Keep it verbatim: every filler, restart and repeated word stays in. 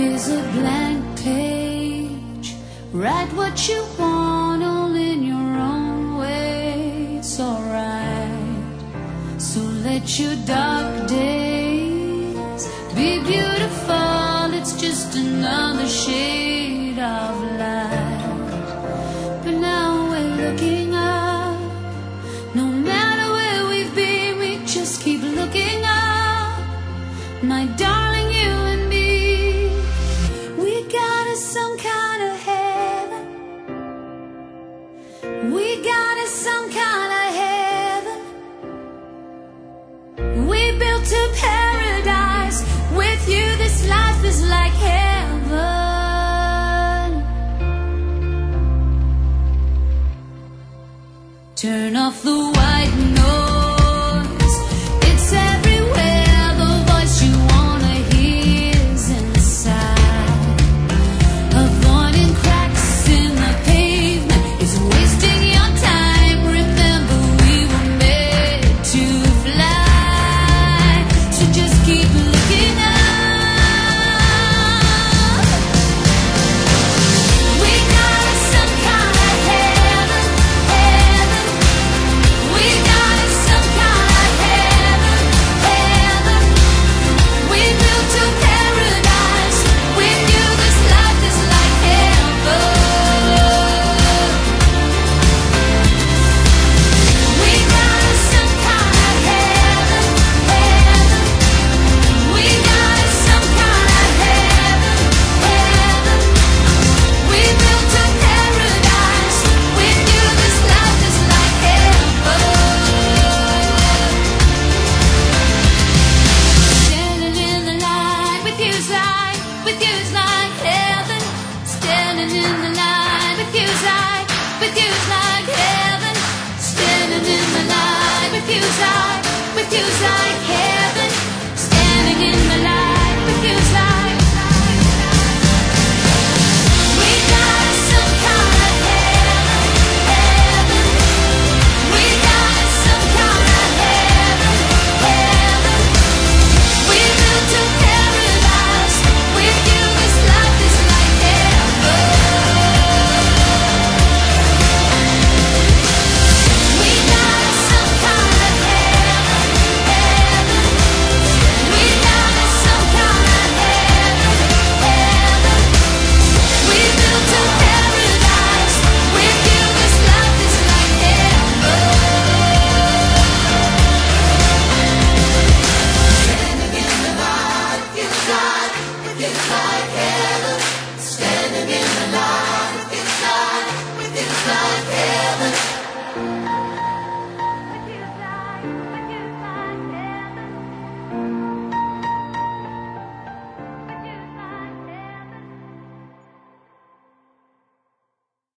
is a blank page. Write what you want, all in your own way. It's alright. So let your dark days be beautiful. It's just another shade of light. But now we're looking up. No matter where we've been, we just keep looking up. My darling, you and me, we got us some kind of heaven. We got us some kind of heaven. We built a paradise with you. This life is like heaven. Turn off the white noise. It's everywhere. The voice you wanna hear is inside. Avoiding cracks in the pavement is wasting your time. Remember, we were made to fly. So just keep looking up. We got us some kind of heaven, heaven. We got us some kind of heaven, heaven. We built a paradise with you. This life is like heaven. We got us some kind of heaven, heaven. We got us some kind of heaven, heaven. We built a paradise with you. This life is like heaven. Standing in the light with you's like, with you's like heaven. Standing in the light with you's like, with you.